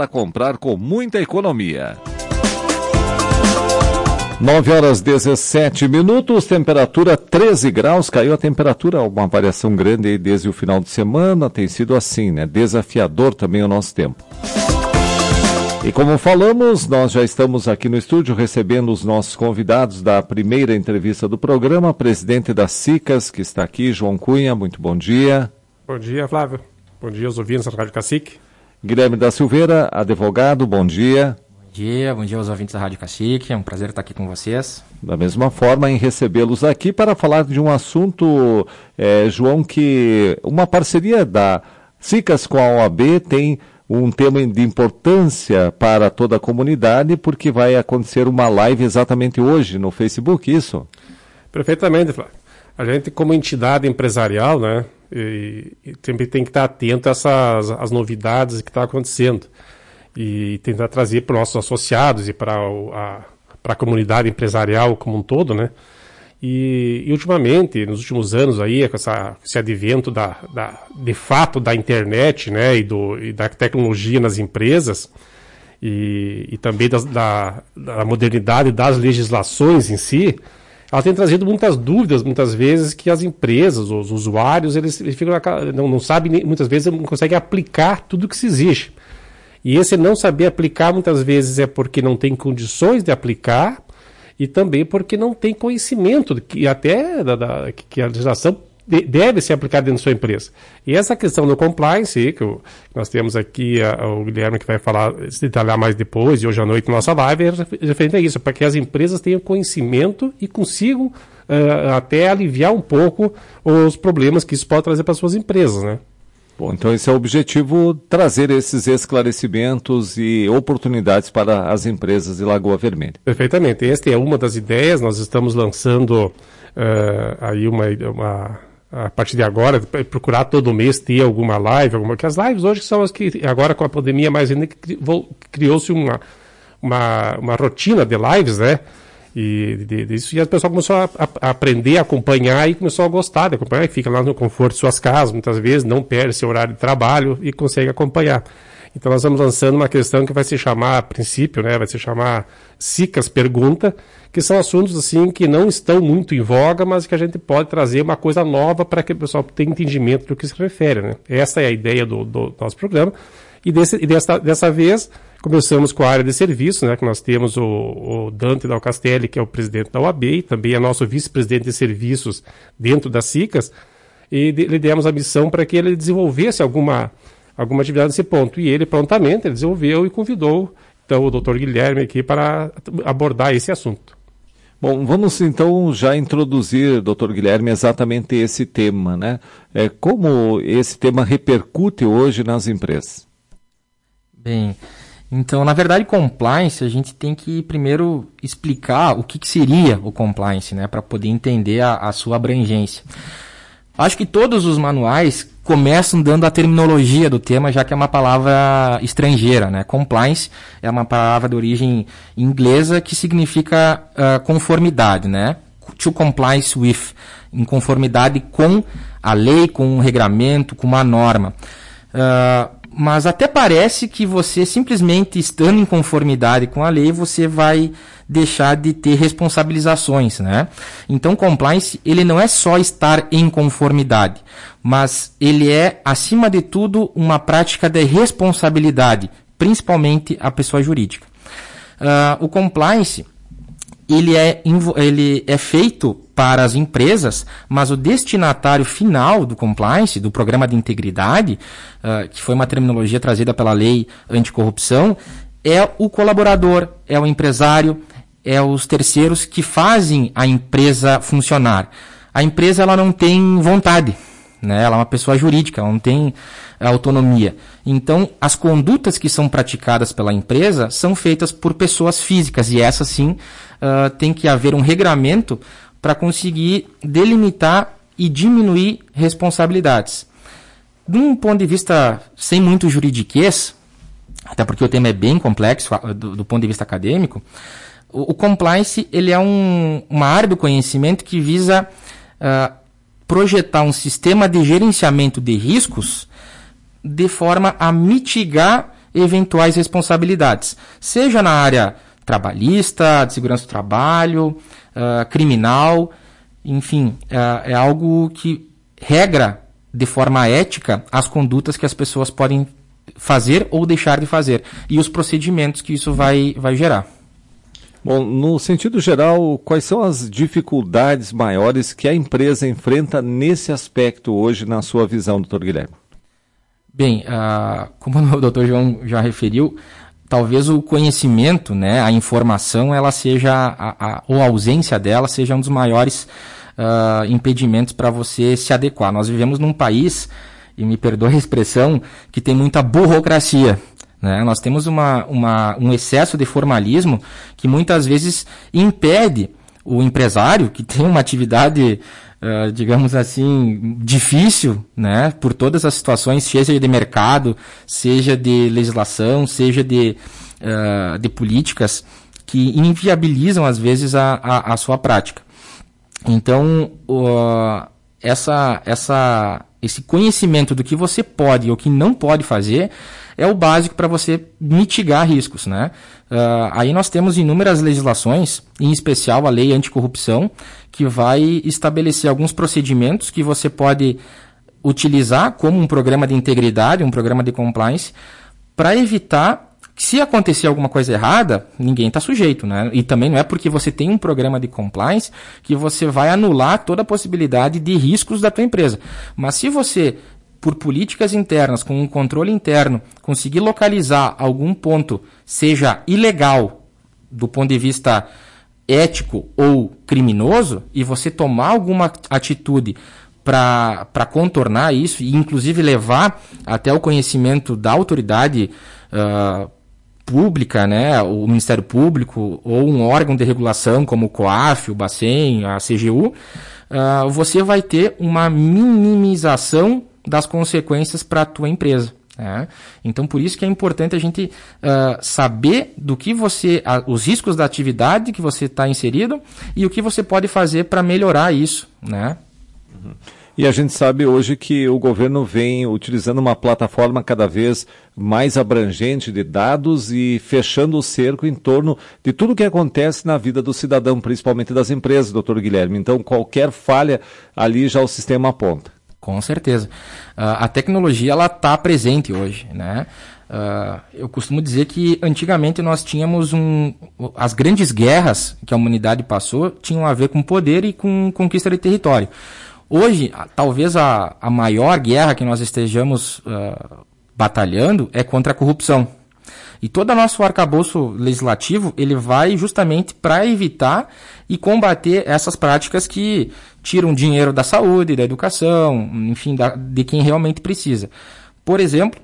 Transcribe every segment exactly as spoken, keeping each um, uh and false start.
para comprar com muita economia. nove horas e dezessete minutos, temperatura treze graus, caiu a temperatura, uma variação grande aí desde o final de semana, tem sido assim, né? Desafiador também o nosso tempo. E como falamos, nós já estamos aqui no estúdio recebendo os nossos convidados da primeira entrevista do programa, presidente da SICAS, que está aqui, João Cunha, muito bom dia. Bom dia, Flávio. Bom dia aos ouvintes da Rádio Cacique. Guilherme da Silveira, advogado, bom dia. Bom dia, bom dia aos ouvintes da Rádio Cacique, é um prazer estar aqui com vocês. Da mesma forma, em recebê-los aqui para falar de um assunto, é, João, que uma parceria da SICAS com a O A B tem um tema de importância para toda a comunidade, porque vai acontecer uma live exatamente hoje no Facebook, isso? Perfeitamente, Flávio. A gente, como entidade empresarial, né, e, e sempre tem que estar atento a essas as novidades que estão acontecendo e tentar trazer para os nossos associados e para a, para a comunidade empresarial como um todo, né? E, e ultimamente, nos últimos anos aí, com essa, esse advento da, da, de fato da internet, né, e, do, e da tecnologia nas empresas e, e também das, da, da modernidade das legislações em si, ela tem trazido muitas dúvidas, muitas vezes, que as empresas, os usuários, eles, eles ficam, não, não sabem, muitas vezes não conseguem aplicar tudo que se exige. E esse não saber aplicar, muitas vezes, é porque não tem condições de aplicar e também porque não tem conhecimento, que até da, da, que a legislação de, deve ser aplicada dentro da sua empresa. E essa questão do compliance, que, o, que nós temos aqui a, o Guilherme que vai falar, se detalhar mais depois, e hoje à noite na nossa live, é referente a isso, para que as empresas tenham conhecimento e consigam uh, até aliviar um pouco os problemas que isso pode trazer para as suas empresas, né? Bom, então esse é o objetivo, trazer esses esclarecimentos e oportunidades para as empresas de Lagoa Vermelha. Perfeitamente. Esta é uma das ideias, nós estamos lançando uh, aí uma, uma, a partir de agora, procurar todo mês ter alguma live, alguma, que as lives hoje são as que, agora com a pandemia mais ainda, criou-se uma, uma, uma rotina de lives, né? E, de, de isso, e a pessoa começou a, a aprender a acompanhar e começou a gostar de acompanhar, e fica lá no conforto de suas casas, muitas vezes, não perde seu horário de trabalho e consegue acompanhar. Então nós estamos lançando uma questão que vai se chamar, a princípio, né, vai se chamar SICAS Pergunta, que são assuntos assim que não estão muito em voga, mas que a gente pode trazer uma coisa nova para que o pessoal tenha entendimento do que se refere, né? Essa é a ideia do, do nosso programa. E, desse, e dessa, dessa vez, começamos com a área de serviço, né, que nós temos o, o Dante Dal Castelli, que é o presidente da O A B, e também é nosso vice-presidente de serviços dentro da SICAS, e de, lhe demos a missão para que ele desenvolvesse alguma, alguma atividade nesse ponto. E ele prontamente ele desenvolveu e convidou então, o doutor Guilherme aqui para abordar esse assunto. Bom, vamos então já introduzir, doutor Guilherme, exatamente esse tema, né? É, como esse tema repercute hoje nas empresas? Bem, então, na verdade, compliance, a gente tem que primeiro explicar o que, que seria o compliance, né, para poder entender a, a sua abrangência. Acho que todos os manuais começam dando a terminologia do tema, já que é uma palavra estrangeira, né? Compliance é uma palavra de origem inglesa que significa uh, conformidade, né? To compliance with, em conformidade com a lei, com um regramento, com uma norma. Uh, Mas até parece que você, simplesmente estando em conformidade com a lei, você vai deixar de ter responsabilizações, né? Então, compliance, ele não é só estar em conformidade, mas ele é, acima de tudo, uma prática de responsabilidade, principalmente a pessoa jurídica. Uh, o compliance, ele é, ele é feito para as empresas, mas o destinatário final do compliance, do programa de integridade, uh, que foi uma terminologia trazida pela lei anticorrupção, é o colaborador, é o empresário, é os terceiros que fazem a empresa funcionar. A empresa ela não tem vontade, né? Ela é uma pessoa jurídica, ela não tem autonomia. Então, as condutas que são praticadas pela empresa são feitas por pessoas físicas, e essa sim uh, tem que haver um regramento para conseguir delimitar e diminuir responsabilidades. De um ponto de vista sem muito juridiquês, até porque o tema é bem complexo do, do ponto de vista acadêmico, o, o compliance ele é um, uma área do conhecimento que visa uh, projetar um sistema de gerenciamento de riscos de forma a mitigar eventuais responsabilidades, seja na área trabalhista, de segurança do trabalho, uh, criminal, enfim, uh, é algo que regra de forma ética as condutas que as pessoas podem fazer ou deixar de fazer e os procedimentos que isso vai, vai gerar. Bom, no sentido geral, quais são as dificuldades maiores que a empresa enfrenta nesse aspecto hoje, na sua visão, doutor Guilherme? Bem, uh, como o doutor João já referiu, talvez o conhecimento, né, a informação, ela seja, a, a, ou a ausência dela, seja um dos maiores uh, impedimentos para você se adequar. Nós vivemos num país, e me perdoe a expressão, que tem muita burocracia. Né? Nós temos uma, uma, um excesso de formalismo que muitas vezes impede o empresário, que tem uma atividade, uh, digamos assim, difícil, né? Por todas as situações, seja de mercado, seja de legislação, seja de, uh, de políticas, que inviabilizam, às vezes, a, a, a sua prática. Então, uh, essa, essa, esse conhecimento do que você pode ou que não pode fazer é o básico para você mitigar riscos, né? Uh, aí nós temos inúmeras legislações, em especial a lei anticorrupção, que vai estabelecer alguns procedimentos que você pode utilizar como um programa de integridade, um programa de compliance, para evitar que, se acontecer alguma coisa errada, ninguém está sujeito, né? E também não é porque você tem um programa de compliance que você vai anular toda a possibilidade de riscos da tua empresa. Mas se você, por políticas internas, com um controle interno, conseguir localizar algum ponto, seja ilegal do ponto de vista ético ou criminoso, e você tomar alguma atitude para contornar isso, e inclusive levar até o conhecimento da autoridade uh, pública, né, o Ministério Público, ou um órgão de regulação como o COAF, o Bacen, a C G U, uh, você vai ter uma minimização das consequências para a tua empresa. Né? Então, por isso que é importante a gente uh, saber do que você, uh, os riscos da atividade que você está inserido e o que você pode fazer para melhorar isso. Né? Uhum. E a gente sabe hoje que o governo vem utilizando uma plataforma cada vez mais abrangente de dados e fechando o cerco em torno de tudo que acontece na vida do cidadão, principalmente das empresas, doutor Guilherme. Então, qualquer falha ali já o sistema aponta. Com certeza. Uh, a tecnologia ela está presente hoje, né? Uh, eu costumo dizer que antigamente nós tínhamos um... As grandes guerras que a humanidade passou tinham a ver com poder e com conquista de território. Hoje, talvez a, a maior guerra que nós estejamos uh, batalhando é contra a corrupção. E todo o nosso arcabouço legislativo, ele vai justamente para evitar e combater essas práticas que tiram dinheiro da saúde, da educação, enfim, da, de quem realmente precisa. Por exemplo,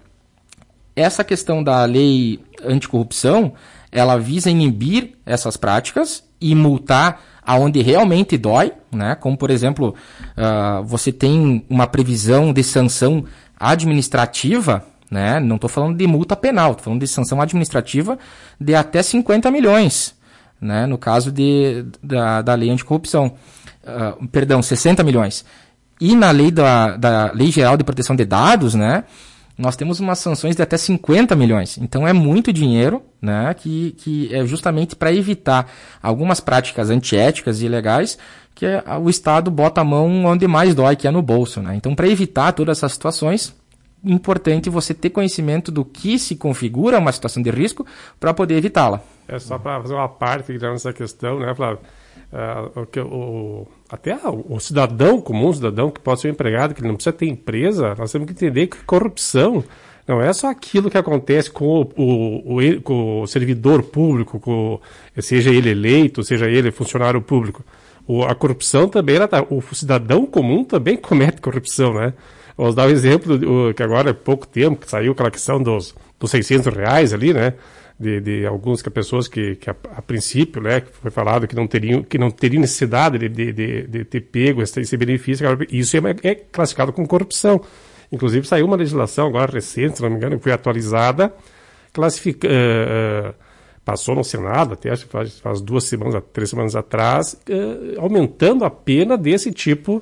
essa questão da lei anticorrupção, ela visa inibir essas práticas e multar aonde realmente dói, né? Como, por exemplo, uh, você tem uma previsão de sanção administrativa, né? Não estou falando de multa penal, estou falando de sanção administrativa de até cinquenta milhões, né? No caso de, da, da lei anticorrupção. Uh, perdão, sessenta milhões. E na lei da, da Lei Geral de Proteção de Dados, né? Nós temos umas sanções de até cinquenta milhões. Então é muito dinheiro, né? Que, que é justamente para evitar algumas práticas antiéticas e ilegais que o Estado bota a mão onde mais dói, que é no bolso, né? Então, para evitar todas essas situações, importante você ter conhecimento do que se configura uma situação de risco para poder evitá-la. É só para fazer uma parte nessa questão, né, Flávio? Uh, o, o, até o, o cidadão comum, o cidadão que pode ser um empregado, que não precisa ter empresa, nós temos que entender que corrupção não é só aquilo que acontece com o, o, o, com o servidor público, com, seja ele eleito, seja ele funcionário público. O, a corrupção também, ela tá, o cidadão comum também comete corrupção, né? Vamos dar um exemplo, o, que agora há pouco tempo que saiu aquela questão dos, dos seiscentos reais ali, né? De, de algumas que, pessoas que, que a, a princípio, né, que foi falado que não teriam, que não teriam necessidade de, de, de, de ter pego esse, esse benefício, isso é, é classificado como corrupção. Inclusive saiu uma legislação agora recente, se não me engano, que foi atualizada, classifica, uh, uh, passou no Senado, até acho que faz, faz duas semanas, três semanas atrás, uh, aumentando a pena desse tipo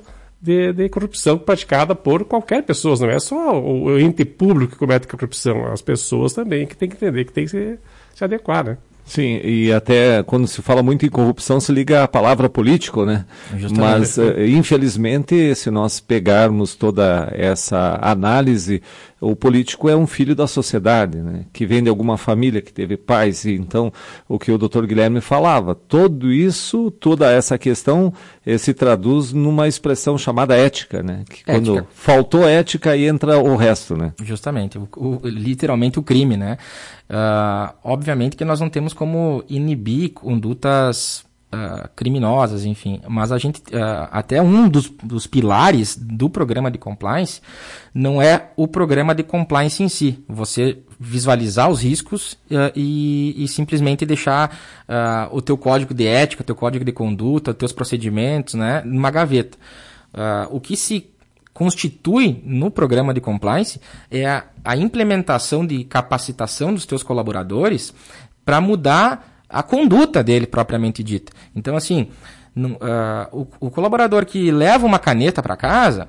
de, de corrupção praticada por qualquer pessoa, não é só o, o ente público que comete corrupção, as pessoas também que tem que entender que tem que se, se adequar, né? Sim, e até quando se fala muito em corrupção se liga a palavra político, né? Justamente. Mas, uh, infelizmente, se nós pegarmos toda essa análise, o político é um filho da sociedade, né? Que vem de alguma família que teve pais, e então o que o doutor Guilherme falava, tudo isso, toda essa questão eh, se traduz numa expressão chamada ética, né? Que ética. Quando faltou ética, aí entra o resto, né? Justamente, o, o, literalmente o crime, né? Uh, obviamente que nós não temos como inibir condutas uh, criminosas, enfim, mas a gente, uh, até um dos, dos pilares do programa de compliance não é o programa de compliance em si, você visualizar os riscos uh, e, e simplesmente deixar uh, o teu código de ética, o teu código de conduta, os teus procedimentos, né, numa gaveta. Uh, o que se constitui no programa de compliance é a, a implementação de capacitação dos teus colaboradores para mudar a conduta dele propriamente dita. Então, assim, no, uh, o, o colaborador que leva uma caneta para casa,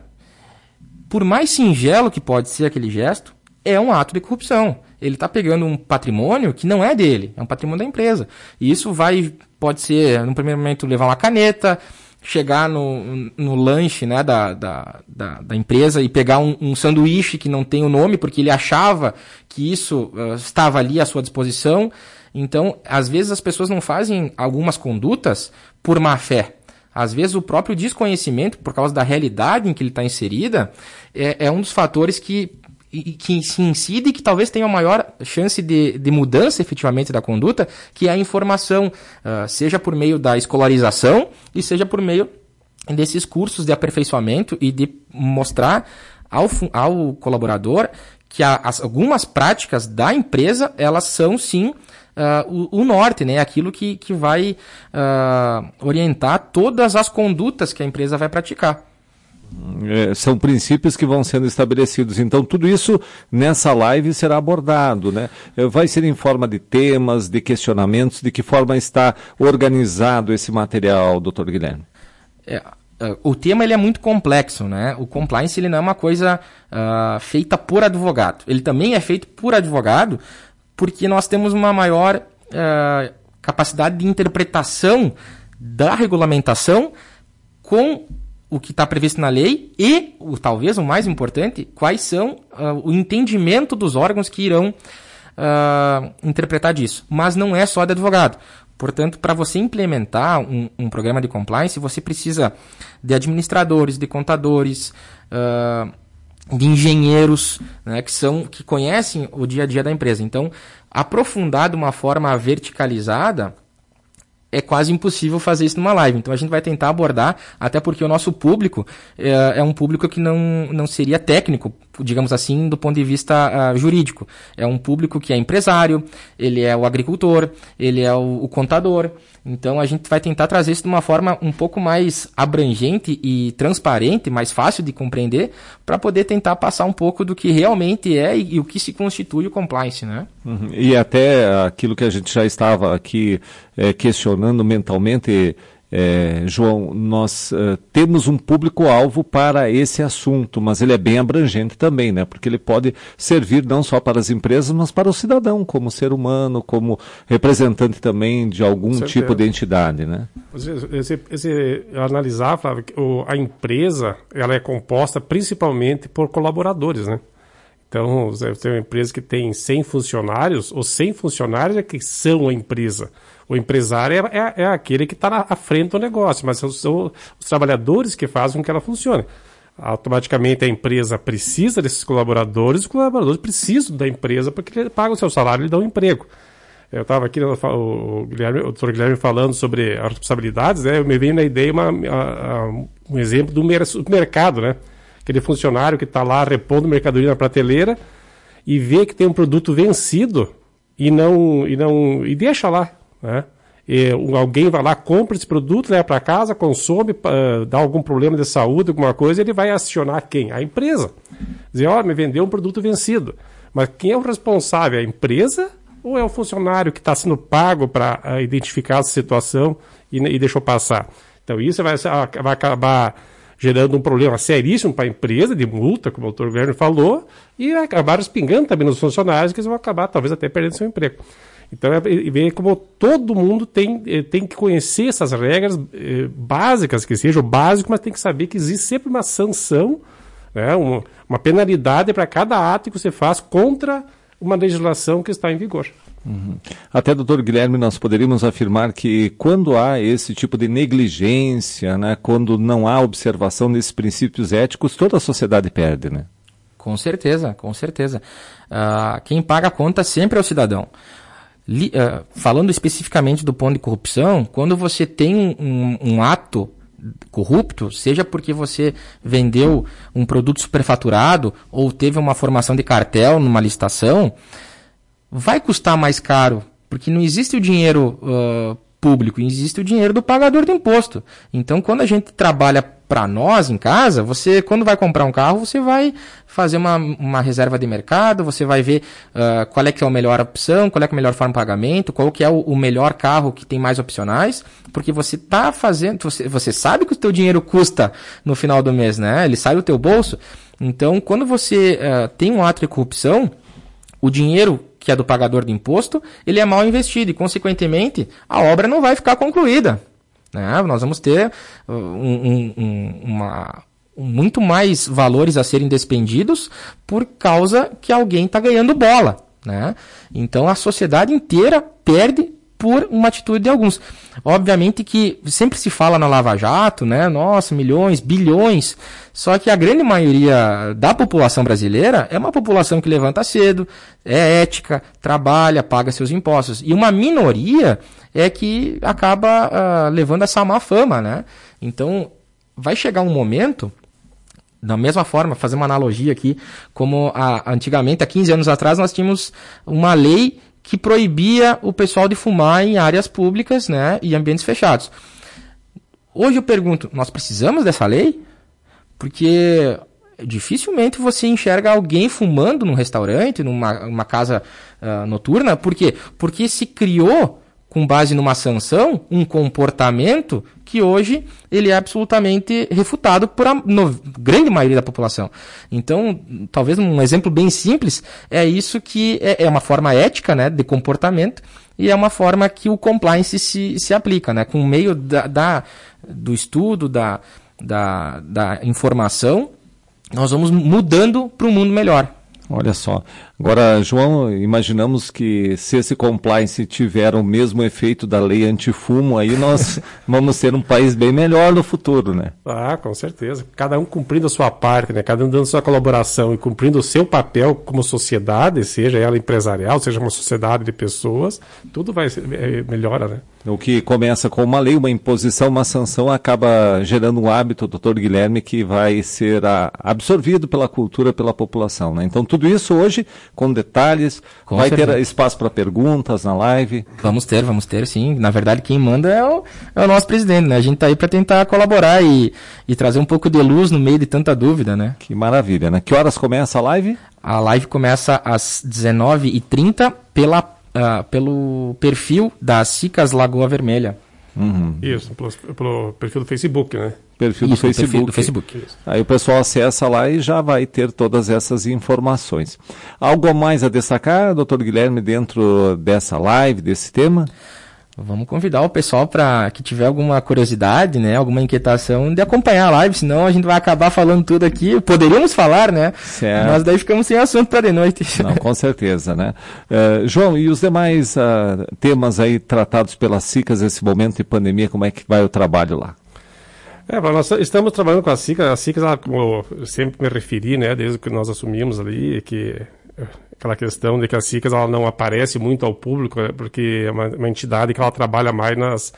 por mais singelo que pode ser aquele gesto, é um ato de corrupção. Ele está pegando um patrimônio que não é dele, é um patrimônio da empresa. E isso vai, pode ser, no primeiro momento, levar uma caneta, chegar no, no lanche, né, da, da, da, da empresa e pegar um, um sanduíche que não tem o nome, porque ele achava que isso uh, estava ali à sua disposição. Então, às vezes as pessoas não fazem algumas condutas por má fé. Às vezes o próprio desconhecimento, por causa da realidade em que ele está inserida, é, é um dos fatores que, que se incide e que talvez tenha a maior chance de, de mudança efetivamente da conduta, que é a informação, uh, seja por meio da escolarização e seja por meio desses cursos de aperfeiçoamento e de mostrar ao, ao colaborador que a, as, algumas práticas da empresa, elas são sim uh, o, o norte, né? Aquilo que, que vai uh, orientar todas as condutas que a empresa vai praticar. É, são princípios que vão sendo estabelecidos. Então, tudo isso nessa live será abordado, né? Vai ser em forma de temas, de questionamentos, de que forma está organizado esse material, doutor Guilherme? É, o tema ele é muito complexo, né? O compliance ele não é uma coisa uh, feita por advogado. Ele também é feito por advogado porque nós temos uma maior uh, capacidade de interpretação da regulamentação com o que está previsto na lei e, o, talvez o mais importante, quais são uh, o entendimento dos órgãos que irão uh, interpretar disso. Mas não é só de advogado. Portanto, para você implementar um, um programa de compliance, você precisa de administradores, de contadores, uh, de engenheiros, né, que, são, que conhecem o dia a dia da empresa. Então, aprofundar de uma forma verticalizada é quase impossível fazer isso numa live. Então a gente vai tentar abordar, até porque o nosso público é, é um público que não, não seria técnico, digamos assim, do ponto de vista uh, jurídico. É um público que é empresário, ele é o agricultor, ele é o, o contador. Então a gente vai tentar trazer isso de uma forma um pouco mais abrangente e transparente, mais fácil de compreender, para poder tentar passar um pouco do que realmente é e, e o que se constitui o compliance, né? Uhum. E até aquilo que a gente já estava aqui é, questionando mentalmente, é, João, nós uh, temos um público-alvo para esse assunto, mas ele é bem abrangente também, né? Porque ele pode servir não só para as empresas, mas para o cidadão, como ser humano, como representante também de algum tipo de entidade, né? Esse, esse, analisar, Flávio, a empresa ela é composta principalmente por colaboradores, né? Então, você tem uma empresa que tem cem funcionários, os cem funcionários é que são a empresa. O empresário é, é, é aquele que está à frente do negócio, mas são, são os trabalhadores que fazem com que ela funcione. Automaticamente a empresa precisa desses colaboradores, os colaboradores precisam da empresa porque ele paga o seu salário e lhe dá um emprego. Eu estava aqui, o, Guilherme, o doutor Guilherme falando sobre as responsabilidades, né? Eu me veio na ideia uma, a, a, um exemplo do mercado, né? Aquele funcionário que está lá repondo mercadoria na prateleira e vê que tem um produto vencido e não e não e deixa lá, né? E alguém vai lá, compra esse produto, leva para casa, consome, uh, dá algum problema de saúde, alguma coisa, ele vai acionar quem? A empresa. Dizer, ó, oh, me vendeu um produto vencido. Mas quem é o responsável? É a empresa ou é o funcionário que está sendo pago para uh, identificar essa situação e, e deixou passar? Então isso vai, vai acabar gerando um problema seríssimo para a empresa, de multa, como o doutor Guilherme falou, e acabaram espingando também nos funcionários, que eles vão acabar talvez até perdendo seu emprego. Então, é ver como todo mundo tem, tem que conhecer essas regras eh, básicas, que seja o básico, mas tem que saber que existe sempre uma sanção, né, uma, uma penalidade para cada ato que você faz contra uma legislação que está em vigor. Uhum. Até, doutor Guilherme, nós poderíamos afirmar que quando há esse tipo de negligência, né, quando não há observação desses princípios éticos, toda a sociedade perde, né? Com certeza, com certeza. Uh, quem paga a conta sempre é o cidadão. Li, uh, falando especificamente do ponto de corrupção, quando você tem um, um ato corrupto, seja porque você vendeu um produto superfaturado ou teve uma formação de cartel numa licitação, vai custar mais caro, porque não existe o dinheiro uh, público, existe o dinheiro do pagador do imposto. Então, quando a gente trabalha para nós em casa, você, quando vai comprar um carro, você vai fazer uma, uma reserva de mercado, você vai ver uh, qual é que é a melhor opção, qual é que é a melhor forma de pagamento, qual que é o, o melhor carro que tem mais opcionais, porque você está fazendo, você, você sabe que o teu dinheiro custa no final do mês, né? Ele sai do teu bolso. Então, quando você uh, tem um ato de corrupção, o dinheiro que é do pagador de imposto, ele é mal investido e, consequentemente, a obra não vai ficar concluída. Né? Nós vamos ter um, um, um, uma, um, muito mais valores a serem despendidos por causa que alguém está ganhando bola. Né? Então, a sociedade inteira perde por uma atitude de alguns. Obviamente que sempre se fala na Lava Jato, né? Nossa, milhões, bilhões. Só que a grande maioria da população brasileira é uma população que levanta cedo, é ética, trabalha, paga seus impostos. E uma minoria é que acaba uh, levando essa má fama, né? Então, vai chegar um momento, da mesma forma, fazer uma analogia aqui, como a, antigamente, há quinze anos atrás, nós tínhamos uma lei que proibia o pessoal de fumar em áreas públicas, né, e ambientes fechados. Hoje eu pergunto, nós precisamos dessa lei? Porque dificilmente você enxerga alguém fumando num restaurante, numa uma casa uh, noturna. Por quê? Porque se criou, com base numa sanção, um comportamento que hoje ele é absolutamente refutado por a no, grande maioria da população. Então, talvez um exemplo bem simples é isso, que é, é uma forma ética, né, de comportamento, e é uma forma que o compliance se, se aplica, né, com o meio da, da, do estudo, da, da, da informação, nós vamos mudando para um mundo melhor. Olha só. Agora, João, imaginamos que se esse compliance tiver o mesmo efeito da lei antifumo, aí nós vamos ter um país bem melhor no futuro, né? Ah, com certeza. Cada um cumprindo a sua parte, né? Cada um dando sua colaboração e cumprindo o seu papel como sociedade, seja ela empresarial, seja uma sociedade de pessoas, tudo vai ser, é, melhora, né? O que começa com uma lei, uma imposição, uma sanção, acaba gerando um hábito, doutor Guilherme, que vai ser a, absorvido pela cultura, pela população, né? Então, tudo isso hoje, com detalhes, com vai certeza. Ter espaço para perguntas na live? Vamos ter, vamos ter, sim. Na verdade, quem manda é o, é o nosso presidente, né? A gente está aí para tentar colaborar e, e trazer um pouco de luz no meio de tanta dúvida, né? Que maravilha, né? Que horas começa a live? A live começa às dezenove e trinta pela Uh, pelo perfil da Cicas Lagoa Vermelha. Uhum. Isso, pelo, pelo perfil do Facebook, né? Perfil, Isso, do, Facebook. perfil do Facebook. Isso. Aí o pessoal acessa lá e já vai ter todas essas informações. Algo a mais a destacar, doutor Guilherme, dentro dessa live, desse tema? Vamos convidar o pessoal para que tiver alguma curiosidade, né, alguma inquietação, de acompanhar a live, senão a gente vai acabar falando tudo aqui. Poderíamos falar, né? Certo. Mas daí ficamos sem assunto para de noite. Não, com certeza, né? Uh, João, e os demais uh, temas aí tratados pelas Cicas nesse momento de pandemia, como é que vai o trabalho lá? É, nós estamos trabalhando com a Cicas. A Cicas, como eu sempre me referi, né, desde que nós assumimos ali, que aquela questão de que a Cicas ela não aparece muito ao público, né, porque é uma, uma entidade que ela trabalha mais nas,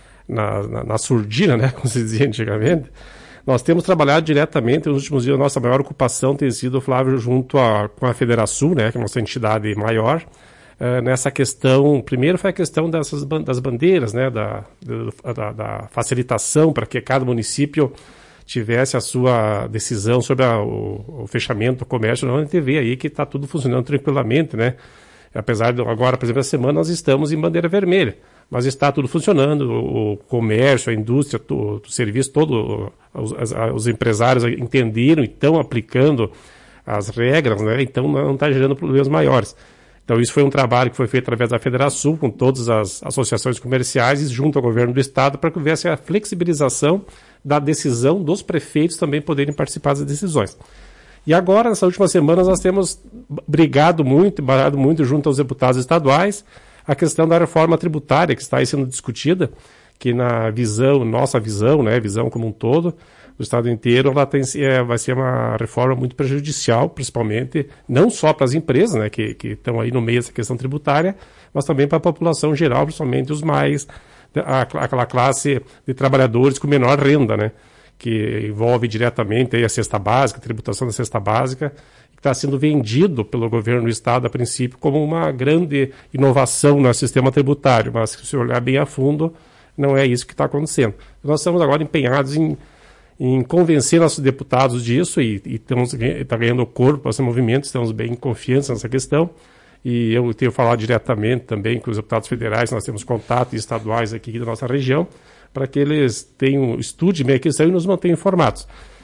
na, na, na surdina, né, como se dizia antigamente. Nós temos trabalhado diretamente, nos últimos dias, a nossa maior ocupação tem sido, Flávio, junto a, com a Federação, né, que é a nossa entidade maior, uh, nessa questão. Primeiro foi a questão dessas, das bandeiras, né, da, da, da facilitação para que cada município tivesse a sua decisão sobre a, o, o fechamento do comércio. A gente vê aí que está tudo funcionando tranquilamente, né? Apesar de agora, por exemplo, essa semana nós estamos em bandeira vermelha. Mas está tudo funcionando, o, o comércio, a indústria, o, o serviço, todo, os, os empresários entenderam e estão aplicando as regras, né? Então não está gerando problemas maiores. Então isso foi um trabalho que foi feito através da Federação, com todas as associações comerciais e junto ao governo do estado, para que houvesse a flexibilização da decisão dos prefeitos também poderem participar das decisões. E agora, nessas últimas semanas, nós temos brigado muito, barrado muito junto aos deputados estaduais, a questão da reforma tributária que está aí sendo discutida, que na visão, nossa visão, né, visão como um todo, do estado inteiro, ela tem, é, vai ser uma reforma muito prejudicial, principalmente, não só para as empresas, né, que, que estão aí no meio dessa questão tributária, mas também para a população geral, principalmente os mais, a, aquela classe de trabalhadores com menor renda, né, que envolve diretamente aí a cesta básica, a tributação da cesta básica, que está sendo vendido pelo governo do estado, a princípio, como uma grande inovação no sistema tributário, mas se você olhar bem a fundo, não é isso que está acontecendo. Nós estamos agora empenhados em, em convencer nossos deputados disso e, e estamos tá ganhando corpo para esse movimento, estamos bem confiantes nessa questão, e eu tenho falado diretamente também com os deputados federais, nós temos contatos estaduais aqui da nossa região, para que eles tenham, estudem bem a questão e nos mantenham informados.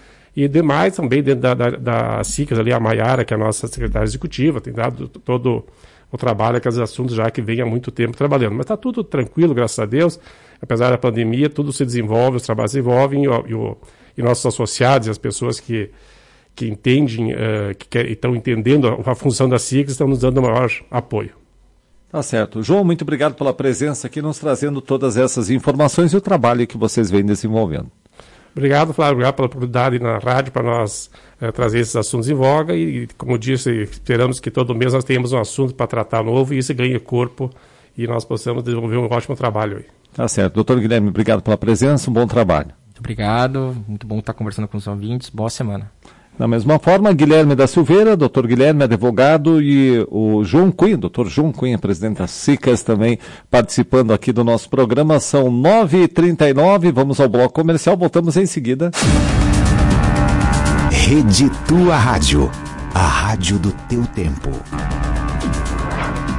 E demais também dentro da, da, da SICAS ali, a Maiara, que é a nossa secretária executiva, tem dado todo o trabalho, aqueles assuntos já que vem há muito tempo trabalhando. Mas está tudo tranquilo, graças a Deus, apesar da pandemia, tudo se desenvolve, os trabalhos se desenvolvem e, o, e, o, e nossos associados e as pessoas que, que entendem, uh, que quer, estão entendendo a, a função da SICAS, estão nos dando maior apoio. Tá certo. João, muito obrigado pela presença aqui, nos trazendo todas essas informações e o trabalho que vocês vêm desenvolvendo. Obrigado, Flávio, obrigado pela oportunidade na rádio para nós eh, trazer esses assuntos em voga e, como disse, esperamos que todo mês nós tenhamos um assunto para tratar novo e isso ganhe corpo e nós possamos desenvolver um ótimo trabalho aí. Tá certo. Doutor Guilherme, obrigado pela presença, um bom trabalho. Muito obrigado, muito bom estar conversando com os ouvintes, boa semana. Da mesma forma, Guilherme da Silveira, doutor Guilherme, advogado, e o João Cunha, doutor João Cunha, presidente da SICAS, também participando aqui do nosso programa. São nove e trinta e nove, vamos ao bloco comercial, voltamos em seguida. Rede Tua Rádio, a rádio do teu tempo.